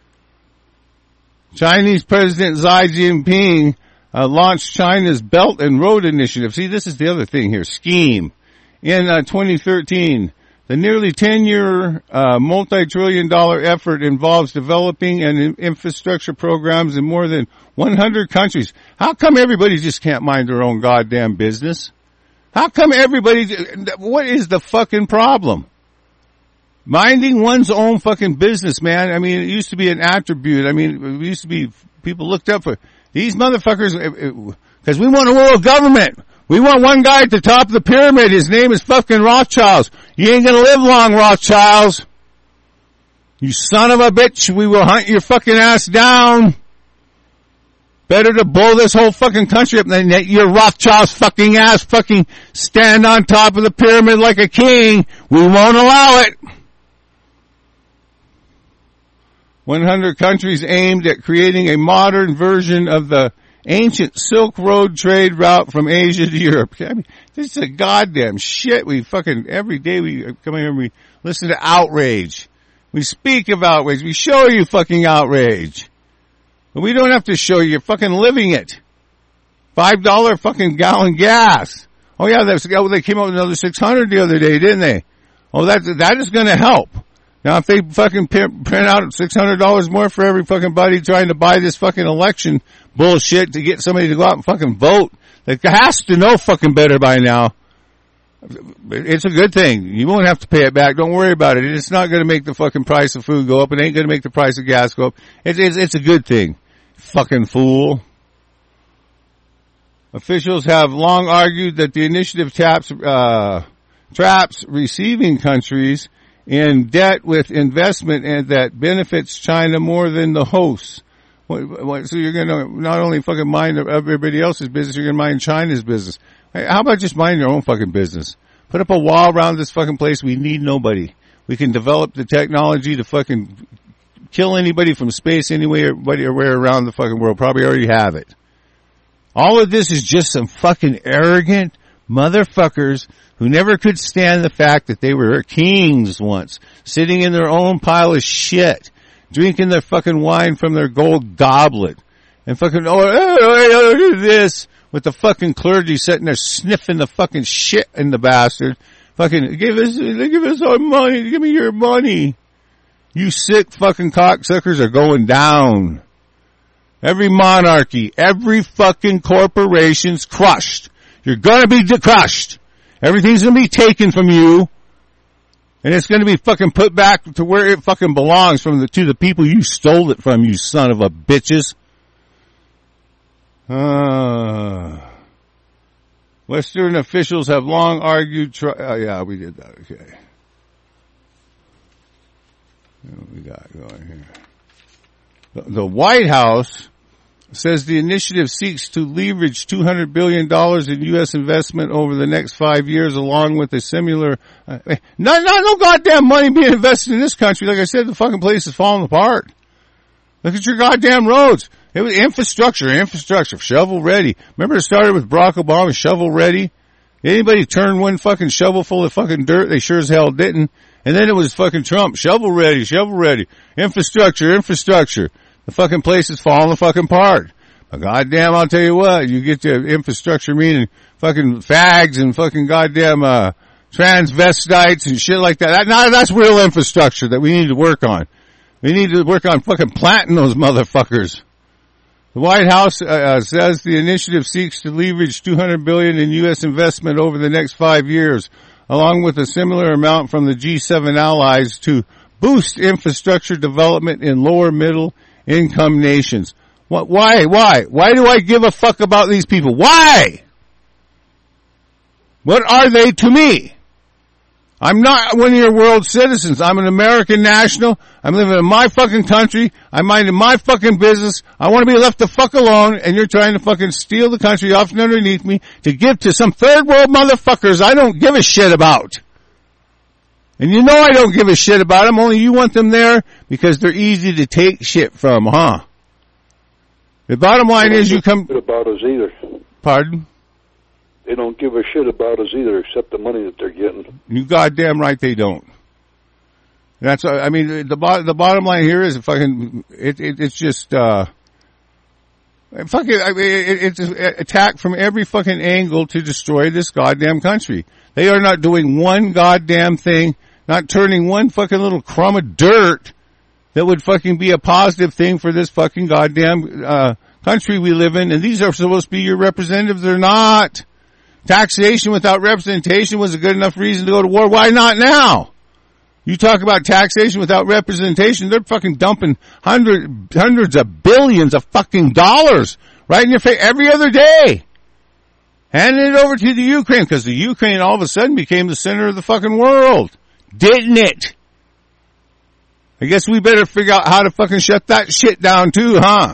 Chinese President Xi Jinping uh, launched China's Belt and Road Initiative. See, this is the other thing here. Scheme. In uh, twenty thirteen, the nearly ten-year uh, multi-trillion dollar effort involves developing and infrastructure programs in more than one hundred countries. How come everybody just can't mind their own goddamn business? How come everybody, what is the fucking problem? Minding one's own fucking business, man. I mean, it used to be an attribute. I mean, it used to be people looked up for these motherfuckers because we want a world government. We want one guy at the top of the pyramid. His name is fucking Rothschilds. You ain't gonna live long, Rothschilds. You son of a bitch. We will hunt your fucking ass down. Better to blow this whole fucking country up than let your Rothschilds fucking ass fucking stand on top of the pyramid like a king. We won't allow it. one hundred countries aimed at creating a modern version of the ancient Silk Road trade route from Asia to Europe. I mean, this is a goddamn shit. We fucking, every day we come here and we listen to outrage. We speak of outrage. We show you fucking outrage. But we don't have to show you. You're fucking living it. Five dollar fucking gallon gas. Oh yeah, that's, oh, they came out with another six hundred the other day, didn't they? Oh, that, that is gonna help. Now, if they fucking print out six hundred dollars more for every fucking buddy trying to buy this fucking election bullshit to get somebody to go out and fucking vote, that has to know fucking better by now. It's a good thing. You won't have to pay it back. Don't worry about it. It's not going to make the fucking price of food go up. It ain't going to make the price of gas go up. It's, it's, it's a good thing. Fucking fool. Officials have long argued that the initiative taps, uh, traps receiving countries in debt with investment and that benefits China more than the hosts. What, what, so you're going to not only fucking mind everybody else's business, you're going to mind China's business. Hey, how about just mind your own fucking business? Put up a wall around this fucking place. We need nobody. We can develop the technology to fucking kill anybody from space anywhere, anywhere around the fucking world. Probably already have it. All of this is just some fucking arrogant motherfuckers who never could stand the fact that they were kings once, sitting in their own pile of shit, drinking their fucking wine from their gold goblet. And fucking, oh, oh, oh, oh, this, with the fucking clergy sitting there sniffing the fucking shit in the bastard. Fucking, give us, give us our money, give me your money. You sick fucking cocksuckers are going down. Every monarchy, every fucking corporation's crushed. You're gonna be crushed. Everything's gonna be taken from you. And it's gonna be fucking put back to where it fucking belongs from the, to the people you stole it from, you son of a bitches. Uh, Western officials have long argued, tri- oh yeah, we did that, okay. What we got going here? The, the White House says the initiative seeks to leverage two hundred billion dollars in U S investment over the next five years along with a similar, uh, no, no, no goddamn money being invested in this country. Like I said, the fucking place is falling apart. Look at your goddamn roads. It was infrastructure, infrastructure, shovel ready. Remember it started with Barack Obama, shovel ready? Anybody turn one fucking shovel full of fucking dirt? They sure as hell didn't. And then it was fucking Trump, shovel ready, shovel ready. Infrastructure, infrastructure. The fucking place is falling the fucking apart. But goddamn, I'll tell you what, you get to infrastructure meaning fucking fags and fucking goddamn, uh, transvestites and shit like that. that now that's real infrastructure that we need to work on. We need to work on fucking planting those motherfuckers. The White House uh, says the initiative seeks to leverage two hundred billion dollars in U S investment over the next five years, along with a similar amount from the G seven allies to boost infrastructure development in lower middle income nations. What, why, why? Why do I give a fuck about these people? Why? What are they to me? I'm not one of your world citizens. I'm an American national. I'm living in my fucking country. I'm minding my fucking business. I want to be left the fuck alone, and you're trying to fucking steal the country off and underneath me to give to some third world motherfuckers I don't give a shit about. And you know I don't give a shit about them, only you want them there because they're easy to take shit from, huh? The bottom line is you come... about us either. Pardon? They don't give a shit about us either, except the money that they're getting. You goddamn right they don't. That's, I mean, the the bottom line here is fucking, it, it it's just, uh, fucking, I mean, it, it's an attack from every fucking angle to destroy this goddamn country. They are not doing one goddamn thing, not turning one fucking little crumb of dirt that would fucking be a positive thing for this fucking goddamn, uh, country we live in. And these are supposed to be your representatives. They're not. Taxation without representation was a good enough reason to go to war. Why not now? You talk about taxation without representation, they're fucking dumping hundred, hundreds of billions of fucking dollars right in your face every other day. Handing it over to the Ukraine, because the Ukraine all of a sudden became the center of the fucking world. Didn't it? I guess we better figure out how to fucking shut that shit down too, huh?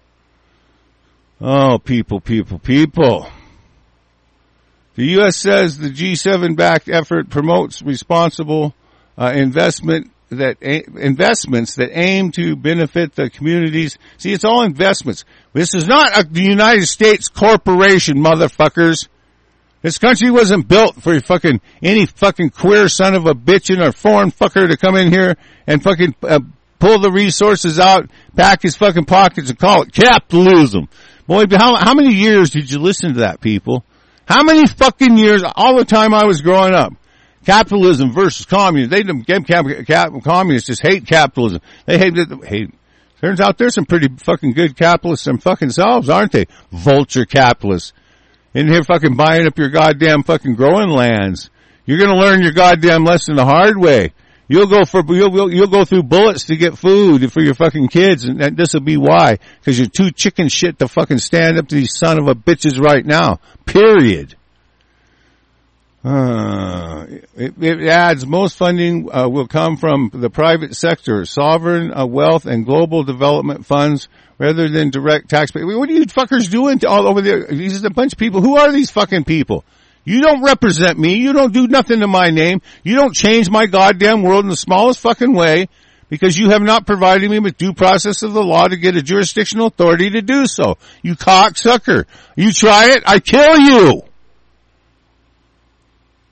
Oh, people, people, people. The U S says the G seven-backed effort promotes responsible uh, investment that a- investments that aim to benefit the communities. See, it's all investments. This is not a, the United States corporation, motherfuckers. This country wasn't built for fucking any fucking queer son of a bitch or foreign fucker to come in here and fucking uh, pull the resources out, pack his fucking pockets, and call it capitalism. Boy, how, how many years did you listen to that, people? How many fucking years, all the time I was growing up, capitalism versus communism. They don't get cap, cap, communists just hate capitalism. They hate it. Hate. Turns out there's some pretty fucking good capitalists them fucking selves, aren't they? Vulture capitalists. In here fucking buying up your goddamn fucking growing lands. You're gonna learn your goddamn lesson the hard way. You'll go for, you'll, you'll go through bullets to get food for your fucking kids, and this will be why. Cause you're too chicken shit to fucking stand up to these son of a bitches right now. Period. Uh, it, it adds most funding uh, will come from the private sector, sovereign uh, wealth and global development funds rather than direct taxpayer. What are you fuckers doing to all over there? These are a bunch of people. Who are these fucking people? You don't represent me. You don't do nothing to my name. You don't change my goddamn world in the smallest fucking way because you have not provided me with due process of the law to get a jurisdictional authority to do so. You cocksucker. You try it, I kill you.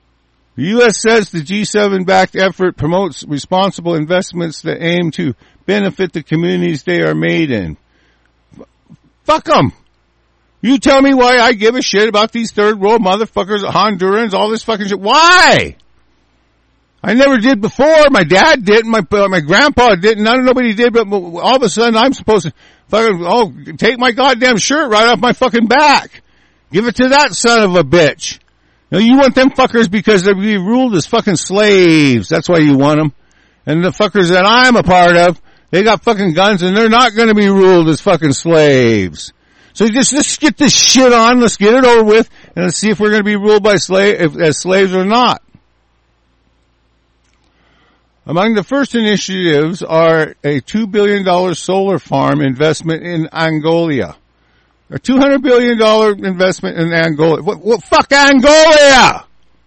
The U S says the G seven-backed effort promotes responsible investments that aim to benefit the communities they are made in. Fuck them. You tell me why I give a shit about these third world motherfuckers, Hondurans, all this fucking shit. Why? I never did before. My dad didn't. My my grandpa didn't. None nobody did. But all of a sudden, I'm supposed to fucking oh take my goddamn shirt right off my fucking back. Give it to that son of a bitch. You know, you want them fuckers because they're being ruled as fucking slaves. That's why you want them. And the fuckers that I'm a part of, they got fucking guns and they're not going to be ruled as fucking slaves. So just let's get this shit on. Let's get it over with, and let's see if we're going to be ruled by slave as slaves or not. Among the first initiatives are a two billion dollars solar farm investment in Angola. A two hundred billion dollars investment in Angola. What, what, fuck Angola!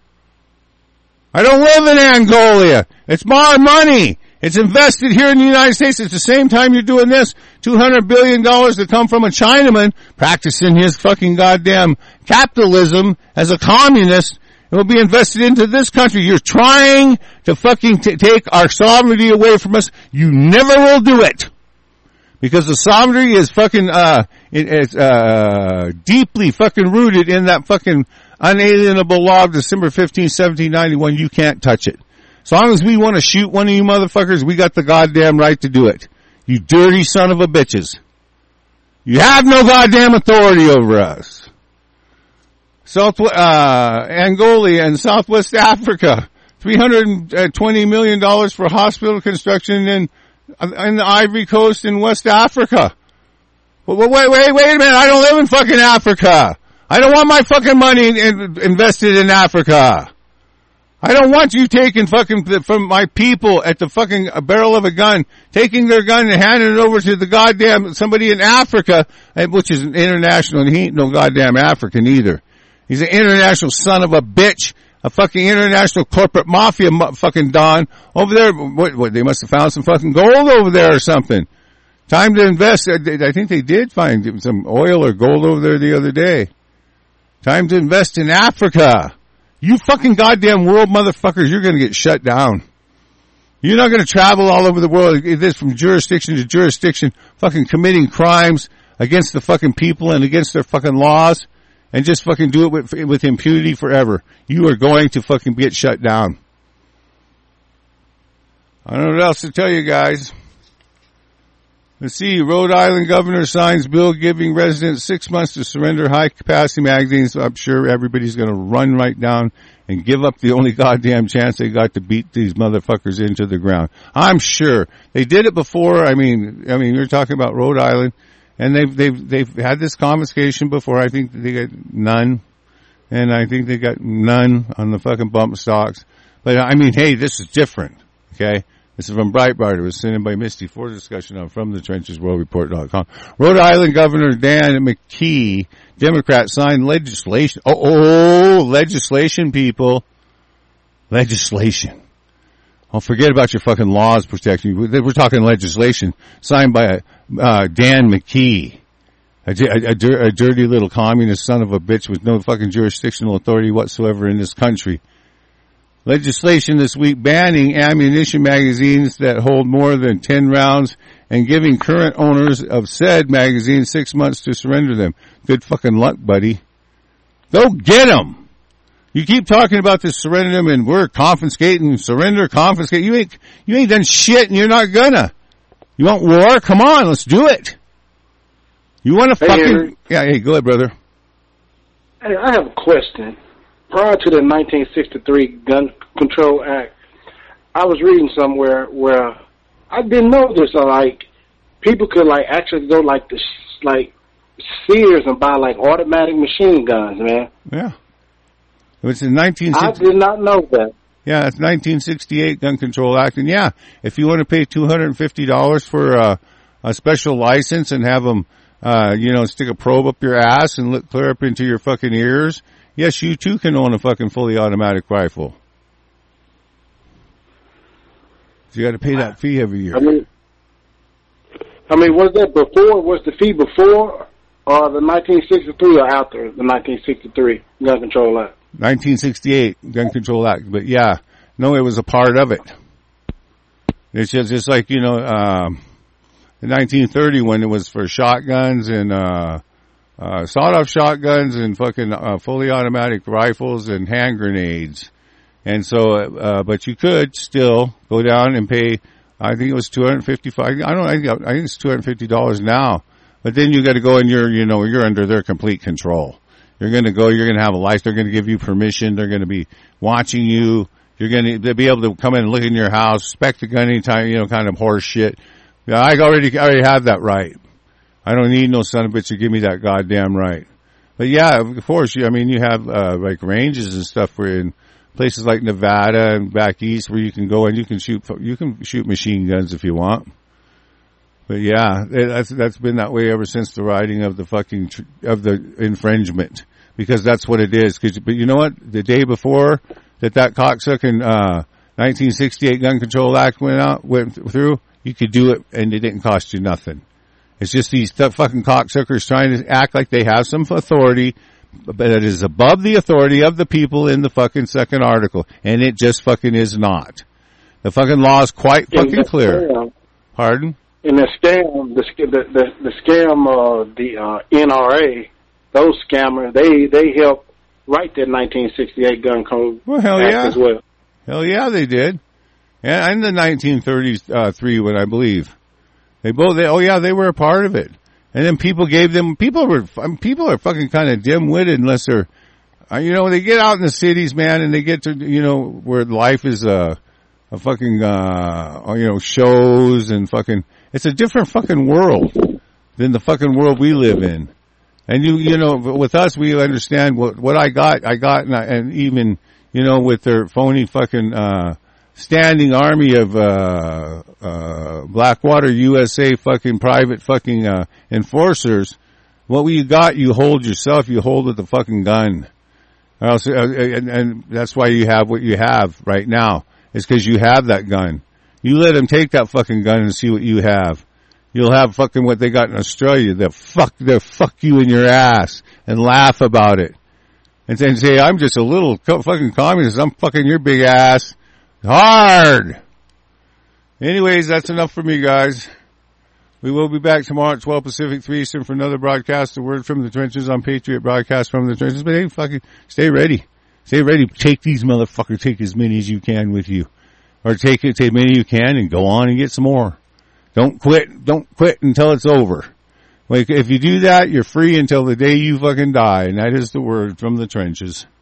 I don't live in Angola. It's my money. It's invested here in the United States. It's the same time you're doing this. two hundred billion dollars to come from a Chinaman practicing his fucking goddamn capitalism as a communist. It will be invested into this country. You're trying to fucking t- take our sovereignty away from us. You never will do it. Because the sovereignty is fucking, uh, it, it's, uh, deeply fucking rooted in that fucking unalienable law of December fifteenth, seventeen ninety-one. You can't touch it. As long as we want to shoot one of you motherfuckers, we got the goddamn right to do it. You dirty son of a bitches. You have no goddamn authority over us. South, uh, Angola and Southwest Africa. three hundred twenty million dollars for hospital construction in, in the Ivory Coast in West Africa. Wait, wait, wait, wait a minute. I don't live in fucking Africa. I don't want my fucking money in, invested in Africa. I don't want you taking fucking from my people at the fucking barrel of a gun, taking their gun and handing it over to the goddamn somebody in Africa, which is international, and he ain't no goddamn African either. He's an international son of a bitch, a fucking international corporate mafia fucking don over there. What, what, they must have found some fucking gold over there or something. Time to invest. I think they did find some oil or gold over there the other day. Time to invest in Africa. You fucking goddamn world motherfuckers, you're gonna get shut down. You're not gonna travel all over the world, this from jurisdiction to jurisdiction, fucking committing crimes against the fucking people and against their fucking laws, and just fucking do it with, with impunity forever. You are going to fucking get shut down. I don't know what else to tell you guys. Let's see, Rhode Island governor signs bill giving residents six months to surrender high-capacity magazines. I'm sure everybody's going to run right down and give up the only goddamn chance they got to beat these motherfuckers into the ground. I'm sure. They did it before. I mean, I mean, you're talking about Rhode Island, and they've, they've, they've had this confiscation before. I think they got none, and I think they got none on the fucking bump stocks. But I mean, hey, this is different, okay? This is from Breitbart. It was sent in by Misty for discussion on from the trenches world report dot com. Rhode Island Governor Dan McKee, Democrat, signed legislation. Oh, oh, legislation, people. Legislation. Oh, forget about your fucking laws protecting you. We're talking legislation signed by uh, Dan McKee, a, a, a, a dirty little communist son of a bitch with no fucking jurisdictional authority whatsoever in this country. Legislation this week banning ammunition magazines that hold more than ten rounds and giving current owners of said magazines six months to surrender them. Good fucking luck, buddy. Go get them. You keep talking about this surrender them and we're confiscating, surrender, confiscate. You ain't, you ain't done shit and you're not gonna. You want war? Come on, let's do it. You want to hey, fucking, Henry. yeah, hey, go ahead, brother. Hey, I have a question. Prior to the nineteen sixty-three Gun Control Act, I was reading somewhere where I didn't know this. So like, people could like actually go like this, like Sears and buy like automatic machine guns, man. Yeah, it was in nineteen sixty. I did not know that. Yeah, it's nineteen sixty-eight Gun Control Act, and yeah, if you want to pay two hundred and fifty dollars for uh, a special license and have them, uh, you know, stick a probe up your ass and look clear up into your fucking ears. Yes, you too can own a fucking fully automatic rifle. So you got to pay that fee every year. I mean, I mean, was that before? Was the fee before or the nineteen sixty-three or after the nineteen sixty-three Gun Control Act? nineteen sixty-eight Gun Control Act, but yeah, no, it was a part of it. It's just, just like, you know, um, in nineteen thirty when it was for shotguns and, uh, uh, sawed-off shotguns and fucking, uh, fully automatic rifles and hand grenades. And so, uh, but you could still go down and pay, I think it was two hundred fifty-five dollars. I don't, I think, I think it's two hundred fifty dollars now. But then you got to go and you're, you know, you're under their complete control. You're going to go, you're going to have a license, they're going to give you permission, they're going to be watching you, you're going to be able to come in and look in your house, inspect the gun anytime, you know, kind of horse shit. Yeah, I already, I already have that right. I don't need no son of a bitch to give me that goddamn right. But yeah, of course, you, I mean, you have, uh, like ranges and stuff where in places like Nevada and back east where you can go and you can shoot, you can shoot machine guns if you want. But yeah, that's, that's been that way ever since the writing of the fucking, of the infringement. Because that's what it is. Cause, but you know what? The day before that that cocksucking, uh, nineteen sixty-eight Gun Control Act went out, went through, you could do it and it didn't cost you nothing. It's just these fucking cocksuckers trying to act like they have some authority, but it is above the authority of the people in the fucking second article. And it just fucking is not. The fucking law is quite fucking clear. Scam, Pardon? in the scam, the, the, the, the scam, uh, the, uh, N R A, those scammers, they, they helped write that nineteen sixty-eight Gun Code well, hell Act yeah. as well. Hell yeah, they did. Yeah, and the nineteen thirty-three one, I believe. They both, they, oh yeah, they were a part of it. And then people gave them, people were, I mean, people are fucking kind of dim-witted unless they're, uh, you know, they get out in the cities, man, and they get to, you know, where life is a, a fucking, uh, you know, shows and fucking, it's a different fucking world than the fucking world we live in. And you, you know, with us, we understand what, what I got, I got, and, I, and even, you know, with their phony fucking, uh, standing army of, uh, uh, Blackwater U S A fucking private fucking, uh, enforcers, what you got, you hold yourself, you hold with the fucking gun. Or else, uh, and, and that's why you have what you have right now. It's cause you have that gun. You let them take that fucking gun and see what you have. You'll have fucking what they got in Australia. They'll fuck, they'll fuck you in your ass and laugh about it. And then say, I'm just a little co- fucking communist. I'm fucking your big ass hard. Anyways, that's enough for me, guys. We will be back tomorrow at twelve Pacific, three Eastern for another broadcast. A word from the trenches on Patriot Broadcast from the trenches. But hey, fucking stay ready. Stay ready. Take these motherfuckers. Take as many as you can with you. Or take it, take as many as you can and go on and get some more. Don't quit. Don't quit until it's over. Like, if you do that, you're free until the day you fucking die. And that is the word from the trenches.